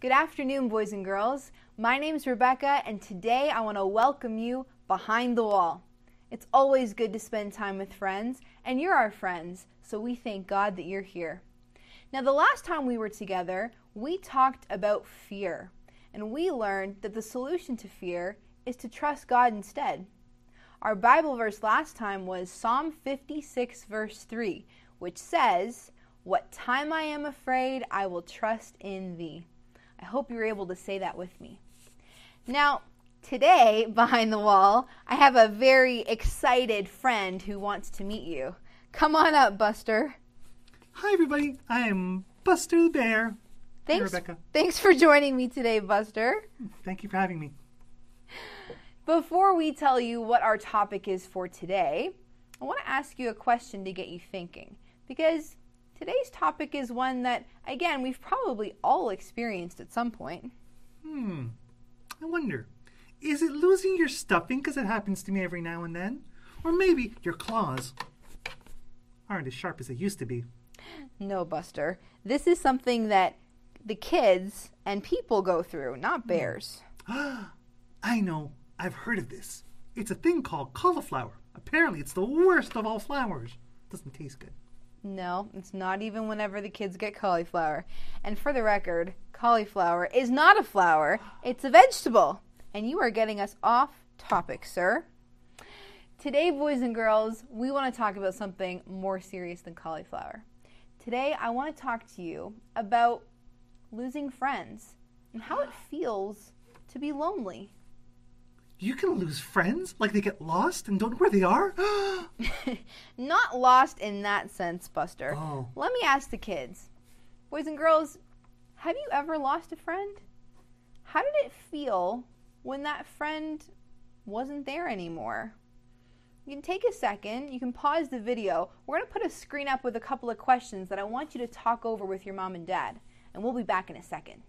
Good afternoon, boys and girls. My name's Rebecca, and today I want to welcome you behind the wall. It's always good to spend time with friends, and you're our friends, so we thank God that you're here. Now, the last time we were together, we talked about fear, and we learned that the solution to fear is to trust God instead. Our Bible verse last time was Psalm 56, verse 3, which says, "What time I am afraid, I will trust in thee." I hope you're able to say that with me. Now, today, behind the wall, I have a very excited friend who wants to meet you. Come on up, Buster. Hi, everybody. I'm Buster the Bear. Hey, Rebecca. Thanks for joining me today, Buster. Thank you for having me. Before we tell you what our topic is for today, I want to ask you a question to get you thinking, because today's topic is one that, again, we've probably all experienced at some point. I wonder, is it losing your stuffing, because it happens to me every now and then? Or maybe your claws aren't as sharp as they used to be? No, Buster. This is something that the kids and people go through, not bears. I know. I've heard of this. It's a thing called cauliflower. Apparently, it's the worst of all flowers. Doesn't taste good. No, it's not even whenever the kids get cauliflower. And for the record, cauliflower is not a flower, it's a vegetable. And you are getting us off topic, sir. Today, boys and girls, we want to talk about something more serious than cauliflower. Today, I want to talk to you about losing friends and how it feels to be lonely. You can lose friends? Like they get lost and don't know where they are? Not lost in that sense, Buster. Oh. Let me ask the kids. Boys and girls, have you ever lost a friend? How did it feel when that friend wasn't there anymore? You can take a second. You can pause the video. We're going to put a screen up with a couple of questions that I want you to talk over with your mom and dad. And we'll be back in a second.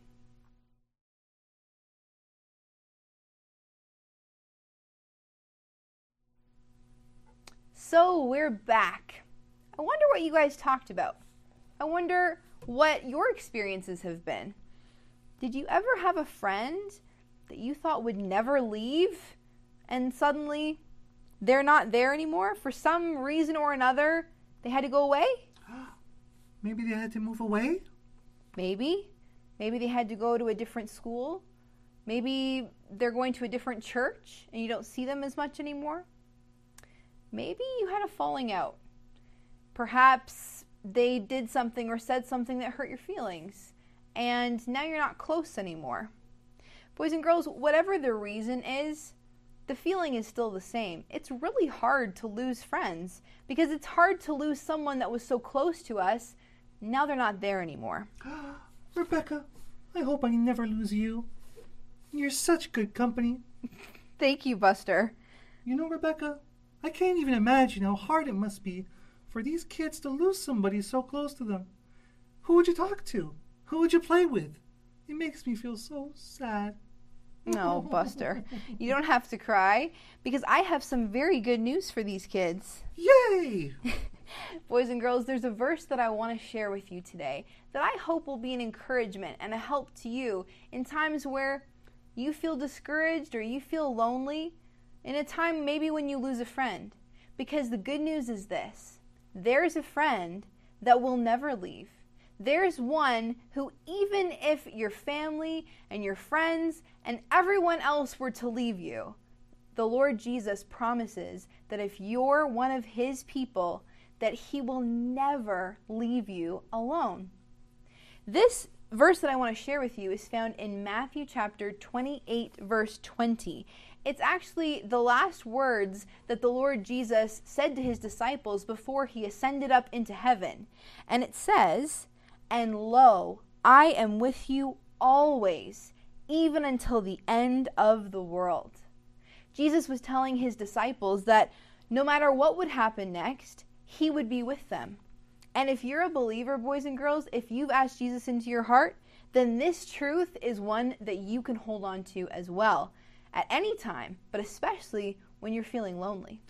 So we're back. I wonder what you guys talked about. I wonder what your experiences have been. Did you ever have a friend that you thought would never leave and suddenly they're not there anymore? For some reason or another, they had to go away? Maybe they had to move away? Maybe. Maybe they had to go to a different school. Maybe they're going to a different church and you don't see them as much anymore. Maybe you had a falling out. Perhaps they did something or said something that hurt your feelings, and now you're not close anymore. Boys and girls, whatever the reason is, the feeling is still the same. It's really hard to lose friends, because it's hard to lose someone that was so close to us. Now they're not there anymore. Rebecca, I hope I never lose you. You're such good company. Thank you, Buster. You know, Rebecca, I can't even imagine how hard it must be for these kids to lose somebody so close to them. Who would you talk to? Who would you play with? It makes me feel so sad. No, Buster, you don't have to cry, because I have some very good news for these kids. Yay! Boys and girls, there's a verse that I want to share with you today that I hope will be an encouragement and a help to you in times where you feel discouraged or you feel lonely, in a time maybe when you lose a friend. Because the good news is this: there's a friend that will never leave. There's one who, even if your family and your friends and everyone else were to leave you, the Lord Jesus promises that if you're one of his people, that he will never leave you alone. This verse that I want to share with you is found in Matthew chapter 28, verse 20. It's actually the last words that the Lord Jesus said to his disciples before he ascended up into heaven. And it says, "And lo, I am with you always, even until the end of the world." Jesus was telling his disciples that no matter what would happen next, he would be with them. And if you're a believer, boys and girls, if you've asked Jesus into your heart, then this truth is one that you can hold on to as well. At any time, but especially when you're feeling lonely.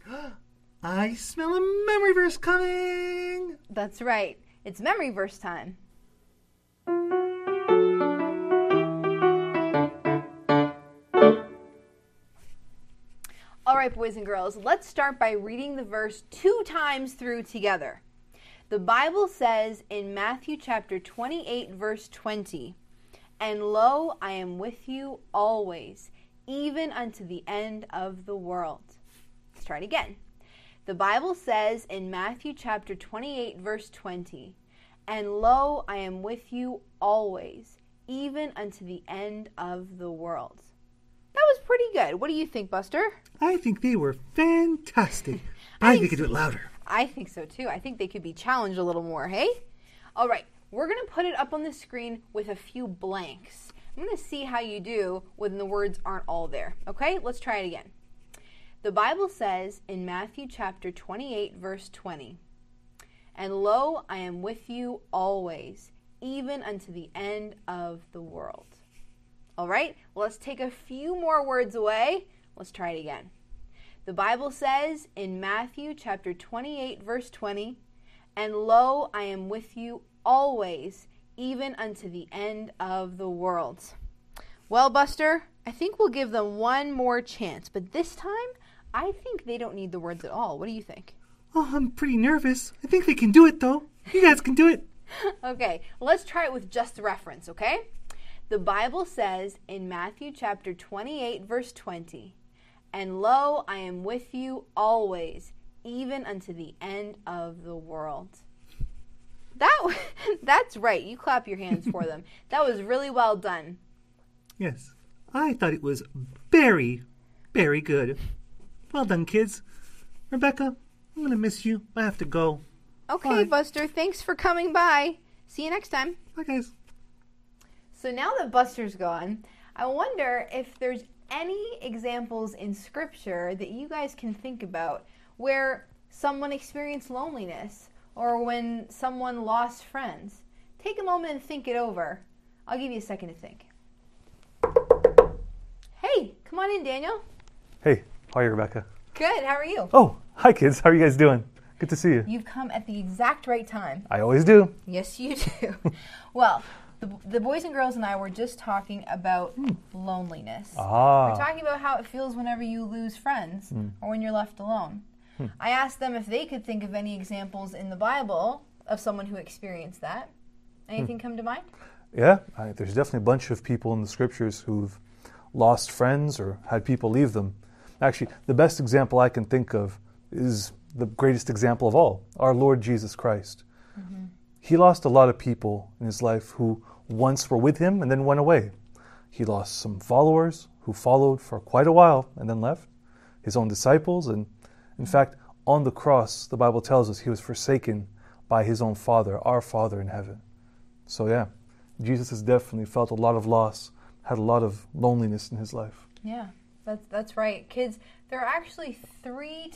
I smell a memory verse coming! That's right. It's memory verse time. All right, boys and girls, let's start by reading the verse 2 times through together. The Bible says in Matthew chapter 28, verse 20, "And lo, I am with you always, even unto the end of the world." Let's try it again. The Bible says in Matthew chapter 28, verse 20, "And lo, I am with you always, even unto the end of the world." That was pretty good. What do you think, Buster? I think they were fantastic. I think they could do it louder. I think so too. I think they could be challenged a little more, hey? All right, we're going to put it up on the screen with a few blanks. I'm going to see how you do when the words aren't all there. Okay, let's try it again. The Bible says in Matthew chapter 28, verse 20, "And lo, I am with you always, even unto the end of the world." All right, well, let's take a few more words away. Let's try it again. The Bible says in Matthew chapter 28, verse 20, "And lo, I am with you always, even unto the end of the world." Well, Buster, I think we'll give them one more chance, but this time, I think they don't need the words at all. What do you think? Oh, I'm pretty nervous. I think they can do it, though. You guys can do it. Okay, let's try it with just the reference, okay? The Bible says in Matthew chapter 28, verse 20, "And lo, I am with you always, even unto the end of the world." That's right. You clap your hands for them. That was really well done. Yes, I thought it was very, very good. Well done, kids. Rebecca, I'm going to miss you. I have to go. Okay, Bye. Buster, thanks for coming by. See you next time. Bye, guys. So now that Buster's gone, I wonder if there's any examples in Scripture that you guys can think about where someone experienced loneliness or when someone lost friends. Take a moment and think it over. I'll give you a second to think. Hey, come on in, Daniel. Hey, how are you, Rebecca? Good, how are you? Oh, hi kids. How are you guys doing? Good to see you. You've come at the exact right time. I always do. Yes, you do. Well, the boys and girls and I were just talking about loneliness. We're talking about how it feels whenever you lose friends or when you're left alone. I asked them if they could think of any examples in the Bible of someone who experienced that. Anything come to mind? Yeah, there's definitely a bunch of people in the scriptures who've lost friends or had people leave them. Actually, the best example I can think of is the greatest example of all, our Lord Jesus Christ. Mm-hmm. He lost a lot of people in his life who once were with him and then went away. He lost some followers who followed for quite a while and then left, his own disciples, and in fact, on the cross, the Bible tells us he was forsaken by his own Father, our Father in heaven. So yeah, Jesus has definitely felt a lot of loss, had a lot of loneliness in his life. Yeah, that's right. Kids, there are actually three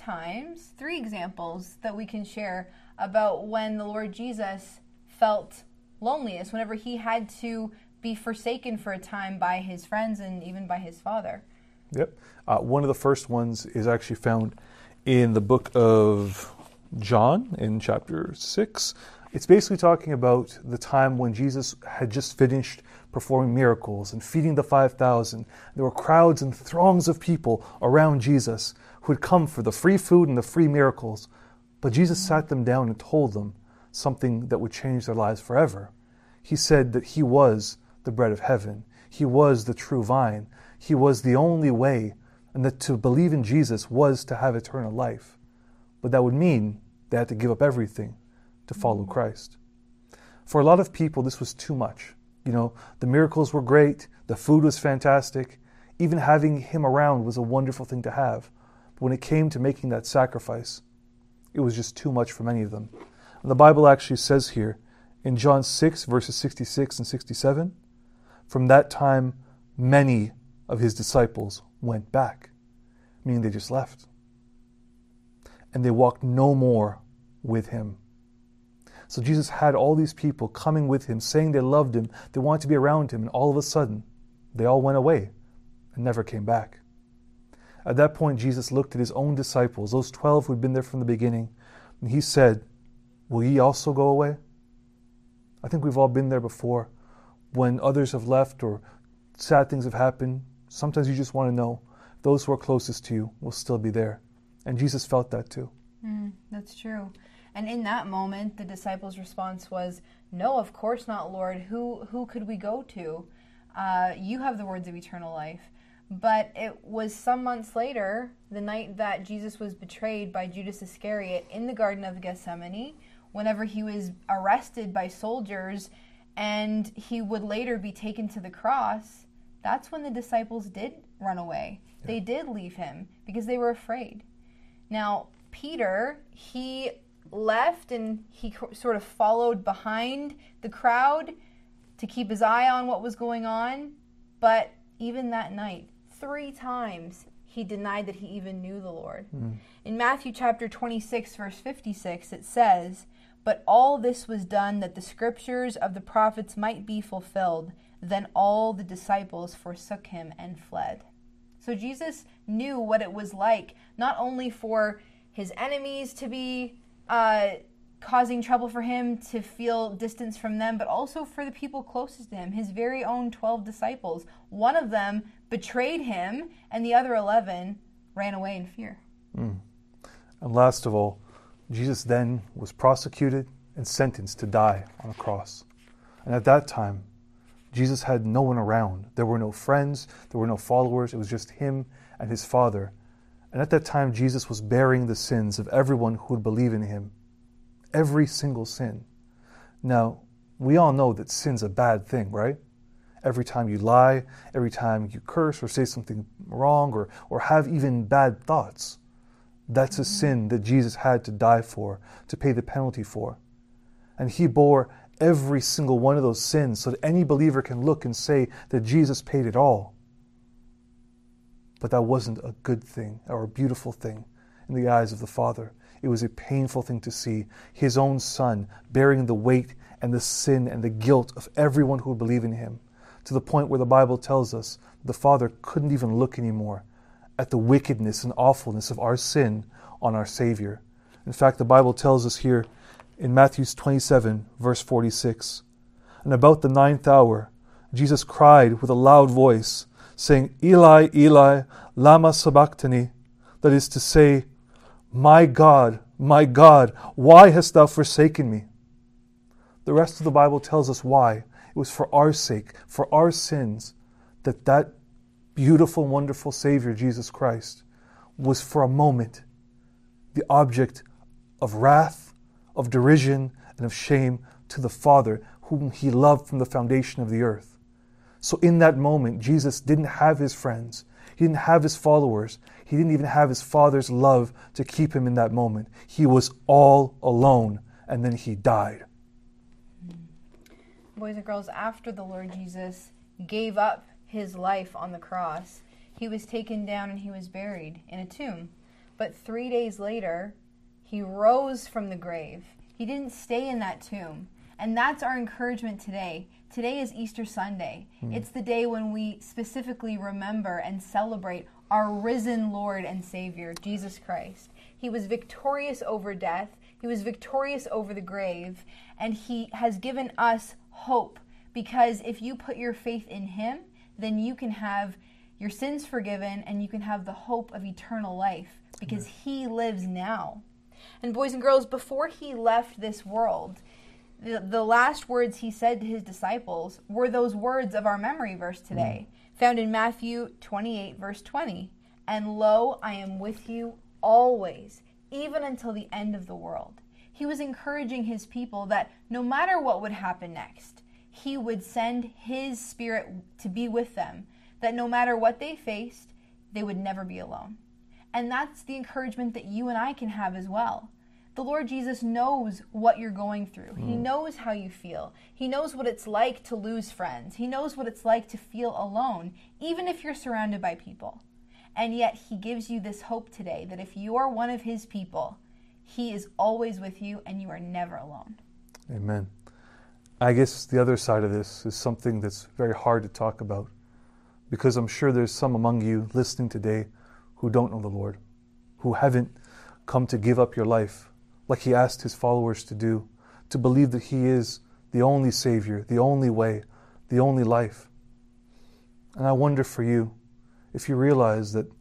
examples that we can share about when the Lord Jesus felt loneliness, whenever he had to be forsaken for a time by his friends and even by his Father. Yep. One of the first ones is actually found in the book of John in chapter 6. It's basically talking about the time when Jesus had just finished performing miracles and feeding the 5,000. There were crowds and throngs of people around Jesus who had come for the free food and the free miracles. But Jesus sat them down and told them something that would change their lives forever. He said that he was the bread of heaven. He was the true vine. He was the only way, and that to believe in Jesus was to have eternal life. But that would mean they had to give up everything to follow Christ. For a lot of people, this was too much. You know, the miracles were great, the food was fantastic, even having him around was a wonderful thing to have. But when it came to making that sacrifice, it was just too much for many of them. And the Bible actually says here, in John 6, verses 66 and 67, from that time, many of his disciples went back, meaning they just left. And they walked no more with him. So Jesus had all these people coming with him, saying they loved him, they wanted to be around him, and all of a sudden, they all went away and never came back. At that point, Jesus looked at his own disciples, those 12 who had been there from the beginning, and he said, "Will ye also go away?" I think we've all been there before. When others have left or sad things have happened, sometimes you just want to know, those who are closest to you will still be there. And Jesus felt that too. That's true. And in that moment, the disciples' response was, "No, of course not, Lord. Who could we go to? You have the words of eternal life." But it was some months later, the night that Jesus was betrayed by Judas Iscariot in the Garden of Gethsemane, whenever he was arrested by soldiers and he would later be taken to the cross, that's when the disciples did run away. Yeah. They did leave him because they were afraid. Now, Peter, he left and he sort of followed behind the crowd to keep his eye on what was going on. But even that night, 3 times he denied that he even knew the Lord. In Matthew chapter 26, verse 56, it says, "But all this was done that the scriptures of the prophets might be fulfilled. Then all the disciples forsook him and fled." So Jesus knew what it was like, not only for his enemies to be causing trouble for him, to feel distance from them, but also for the people closest to him, his very own 12 disciples. One of them betrayed him, and the other 11 ran away in fear. And last of all, Jesus then was prosecuted and sentenced to die on a cross. And at that time, Jesus had no one around. There were no friends, there were no followers. It was just him and his Father. And at that time, Jesus was bearing the sins of everyone who would believe in him. Every single sin. Now, we all know that sin's a bad thing, right? Every time you lie, every time you curse or say something wrong or have even bad thoughts, that's a sin that Jesus had to die for, to pay the penalty for. And he bore every single one of those sins so that any believer can look and say that Jesus paid it all. But that wasn't a good thing or a beautiful thing in the eyes of the Father. It was a painful thing to see his own Son bearing the weight and the sin and the guilt of everyone who would believe in him, to the point where the Bible tells us the Father couldn't even look anymore at the wickedness and awfulness of our sin on our Savior. In fact, the Bible tells us here in Matthew 27, verse 46, "And about the 9th hour, Jesus cried with a loud voice, saying, Eli, Eli, lama sabachthani," that is to say, my God, why hast thou forsaken me?" The rest of the Bible tells us why. It was for our sake, for our sins, that beautiful, wonderful Savior, Jesus Christ, was for a moment the object of wrath, of derision, and of shame to the Father, whom he loved from the foundation of the earth. So in that moment, Jesus didn't have his friends. He didn't have his followers. He didn't even have his Father's love to keep him in that moment. He was all alone, and then he died. Boys and girls, after the Lord Jesus gave up his life on the cross, he was taken down and he was buried in a tomb. But 3 days later, he rose from the grave. He didn't stay in that tomb. And that's our encouragement today. Today is Easter Sunday. It's the day when we specifically remember and celebrate our risen Lord and Savior, Jesus Christ. He was victorious over death. He was victorious over the grave. And he has given us hope. Because if you put your faith in him, then you can have your sins forgiven and you can have the hope of eternal life. Because he lives now. And boys and girls, before he left this world, the last words he said to his disciples were those words of our memory verse today, found in Matthew 28, verse 20. "And lo, I am with you always, even until the end of the world." He was encouraging his people that no matter what would happen next, he would send his Spirit to be with them, that no matter what they faced, they would never be alone. And that's the encouragement that you and I can have as well. The Lord Jesus knows what you're going through. He knows how you feel. He knows what it's like to lose friends. He knows what it's like to feel alone, even if you're surrounded by people. And yet he gives you this hope today that if you are one of his people, he is always with you and you are never alone. Amen. I guess the other side of this is something that's very hard to talk about, because I'm sure there's some among you listening today who don't know the Lord, who haven't come to give up your life like he asked his followers to do, to believe that he is the only Savior, the only way, the only life. And I wonder for you, if you realize that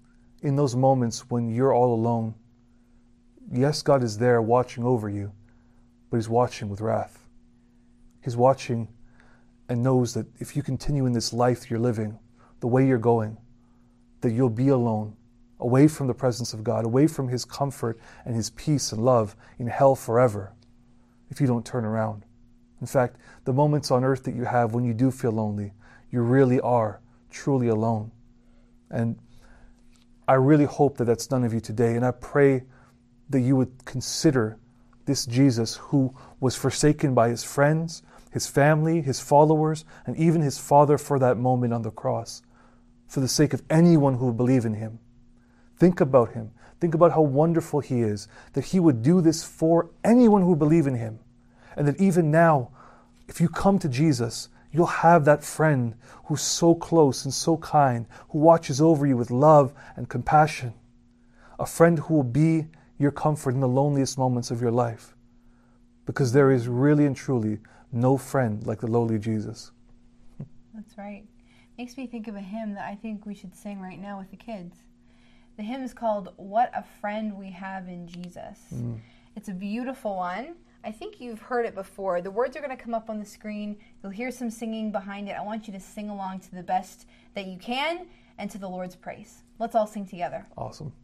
in those moments when you're all alone, yes, God is there watching over you, but He's watching with wrath. He's watching and knows that if you continue in this life you're living, the way you're going, that you'll be alone, away from the presence of God, away from His comfort and His peace and love in hell forever, if you don't turn around. In fact, the moments on earth that you have when you do feel lonely, you really are truly alone. And I really hope that that's none of you today, and I pray that you would consider this Jesus who was forsaken by His friends, His family, His followers, and even His Father for that moment on the cross, for the sake of anyone who would believe in Him. Think about Him. Think about how wonderful He is, that He would do this for anyone who would believe in Him. And that even now, if you come to Jesus, you'll have that friend who's so close and so kind, who watches over you with love and compassion. A friend who will be your comfort in the loneliest moments of your life. Because there is really and truly no friend like the lowly Jesus. That's right. Makes me think of a hymn that I think we should sing right now with the kids. The hymn is called "What a Friend We Have in Jesus." It's a beautiful one. I think you've heard it before. The words are going to come up on the screen. You'll hear some singing behind it. I want you to sing along to the best that you can and to the Lord's praise. Let's all sing together. Awesome.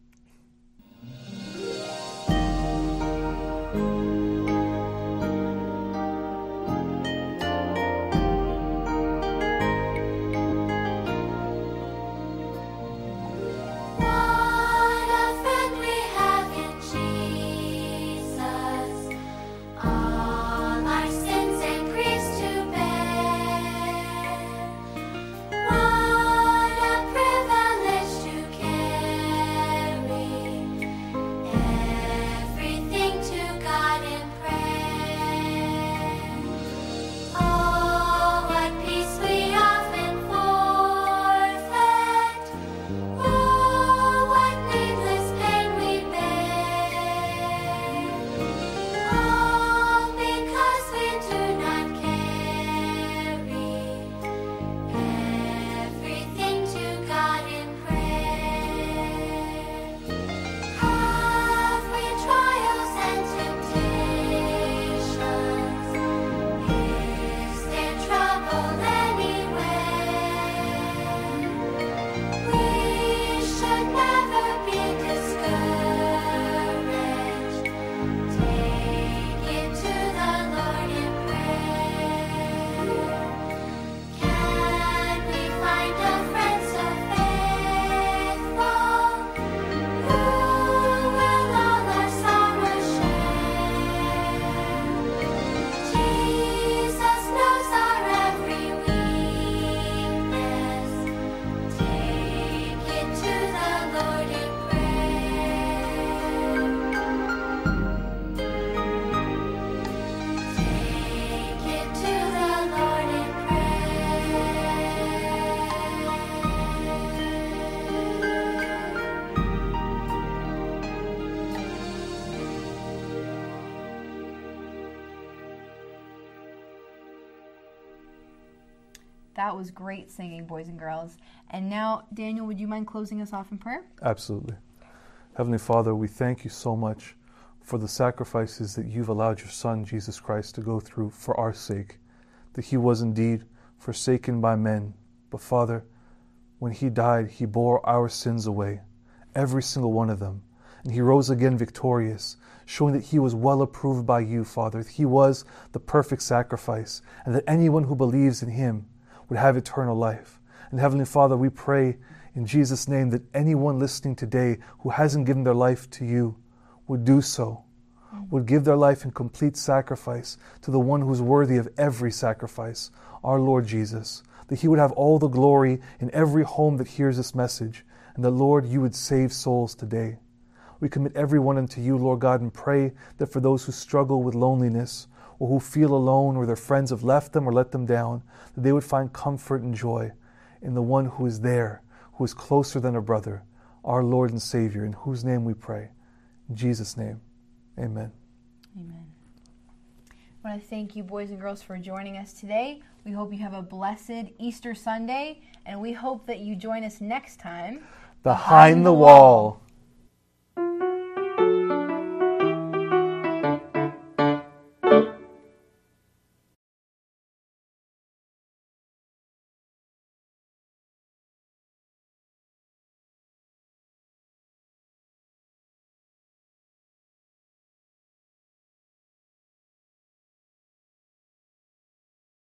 That was great singing, boys and girls. And now, Daniel, would you mind closing us off in prayer? Absolutely. Heavenly Father, we thank you so much for the sacrifices that you've allowed your Son, Jesus Christ, to go through for our sake, that He was indeed forsaken by men. But Father, when He died, He bore our sins away, every single one of them. And He rose again victorious, showing that He was well approved by you, Father. He was the perfect sacrifice, and that anyone who believes in Him would have eternal life. And Heavenly Father, we pray in Jesus' name that anyone listening today who hasn't given their life to you would do so, would give their life in complete sacrifice to the one who's worthy of every sacrifice, our Lord Jesus, that He would have all the glory in every home that hears this message, and that, Lord, you would save souls today. We commit everyone unto you, Lord God, and pray that for those who struggle with loneliness, or who feel alone, or their friends have left them or let them down, that they would find comfort and joy in the one who is there, who is closer than a brother, our Lord and Savior, in whose name we pray. In Jesus' name, amen. Amen. I want to thank you, boys and girls, for joining us today. We hope you have a blessed Easter Sunday, and we hope that you join us next time Behind the Wall.